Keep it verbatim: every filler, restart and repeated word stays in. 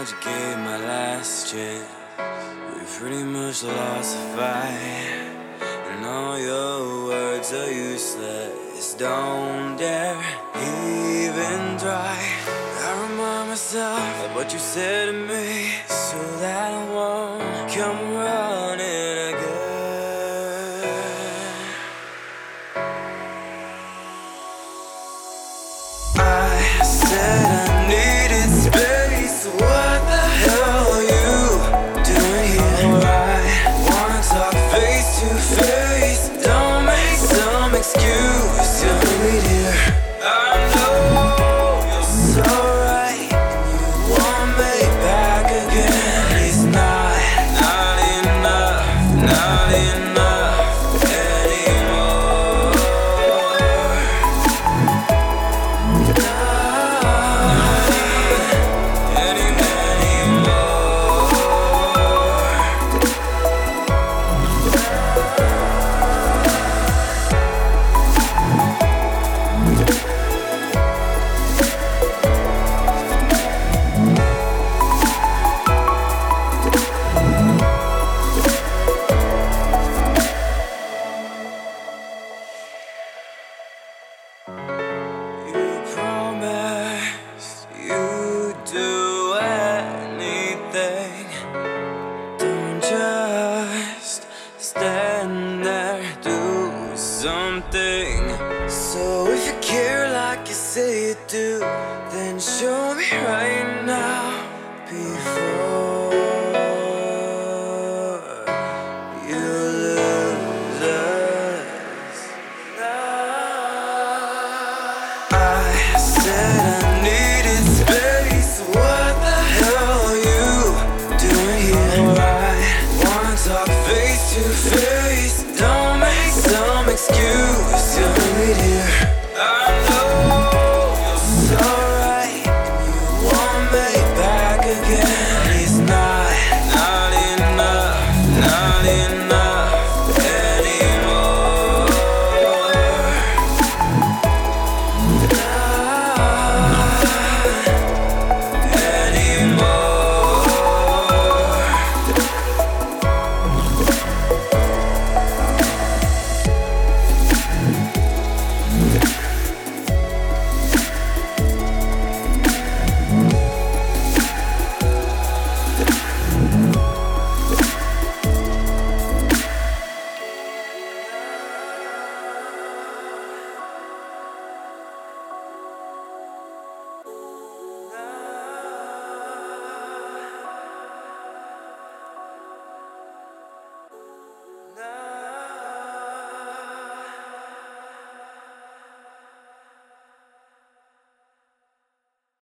told you gave my last chance. We pretty much lost the fight, and all your words are useless. Don't dare even try. I remind myself of what you said to me, so that I won't come running again. I said I needed space. What the hell are you doing here? I wanna talk face to face. Don't make some excuse. You'll meet here. I know you're so right, and you want me back again. It's not, not enough, not enough anymore. You promised you'd do anything. Don't just stand there, do something. So if you care like you say you do, then show me right now before